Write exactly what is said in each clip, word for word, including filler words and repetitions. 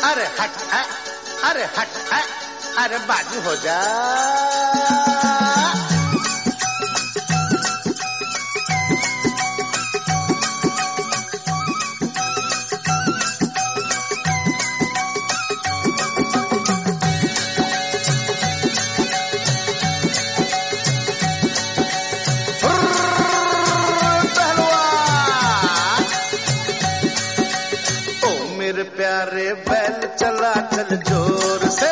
अरे हट है, अरे हट है, अरे बाजू हो जा। मेरे प्यारे बैल चला चल जोर से,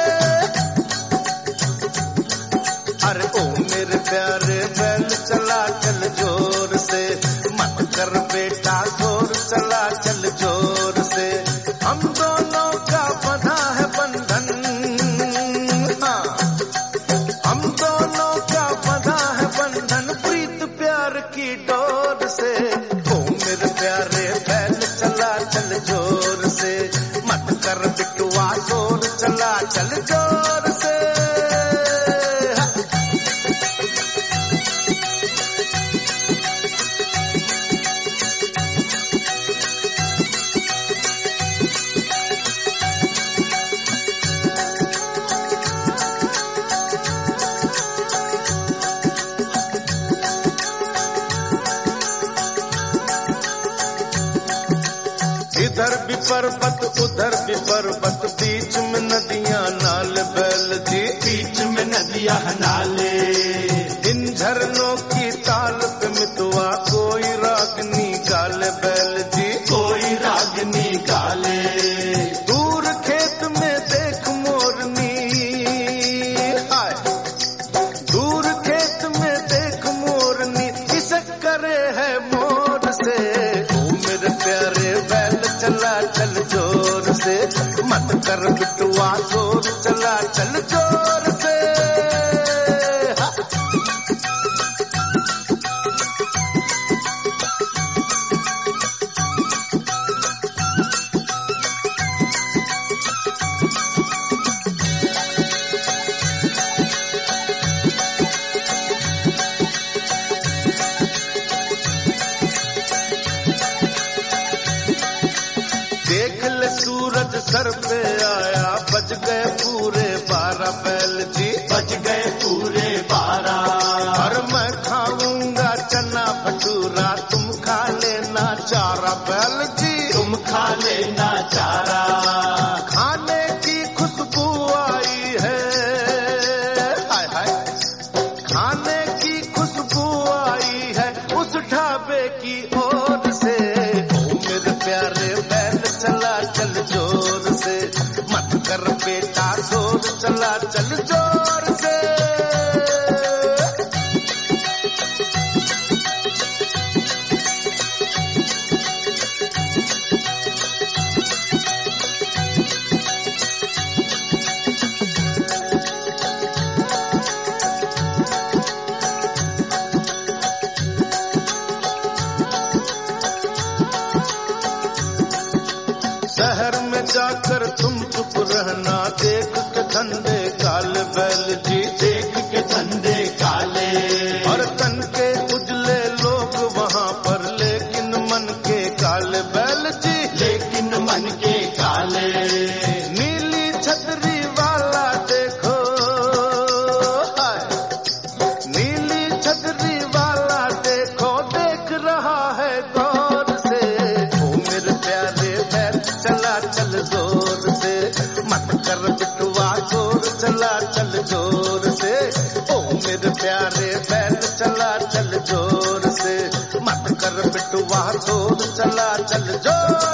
अरे ओ मेरे प्यारे बैल चला चल जोर से, मत कर बेटा जोर चला चल जोर से। हम दोनों का बंधा है बंधन, हाँ हम दोनों का बंधा है बंधन प्रीत प्यार की डोर से। ओ मेरे प्यारे बैल चला चल जोर से, मत कर बिटुआ जोर चला चल जोर से। इधर भी पर्वत उधर भी पर्वत, बीच में नदियां नाल बैल जी, बीच में नदियां नाले। इन झरनों की ताल पे मितवा कोई रागनी गाले बैल जी, कोई रागनी गाले। दूर खेत में देख मोरनी, हाय दूर खेत में देख मोरनी, इसे करे है मोर से। ओ मेरे प्यारे बैल चला चल जोर से, मत कर बिटुआ जोर चला चल जोर से। देख ले सूरज सर पे आया, बज गए पूरे बारह बैल जी, बज गए पूरे बारह। और मैं खाऊंगा चना भटूरा, तुम खा लेना चारा बैल जी, तुम खा लेना चारा। खाने की खुशबू आई है, हाय हाय खाने की खुशबू आई है उस ढाबे की ओर से। ओ मेरे प्यारे बैल चला चल जोर से, मत कर बेटा जोर चला चल जोर से। शहर में जाकर तुम चुप रहना, देख के धंधे काले बैल जी, देख के धंधे काले। और तन के उजले लोग वहाँ पर, लेकिन मन के काले बैल जी, लेकिन मन के काले। नीली छतरी वाला देखो, हाय नीली छतरी वाला देखो, देख रहा है गौर से। ओ मेरे प्यारे बैल चला चल जोर से, मत कर बिटुआ जोर चला चल जोर से। ओ मेरे प्यारे बैल चला चल जोर से, मत कर बिटुआ जोर चला चल जोर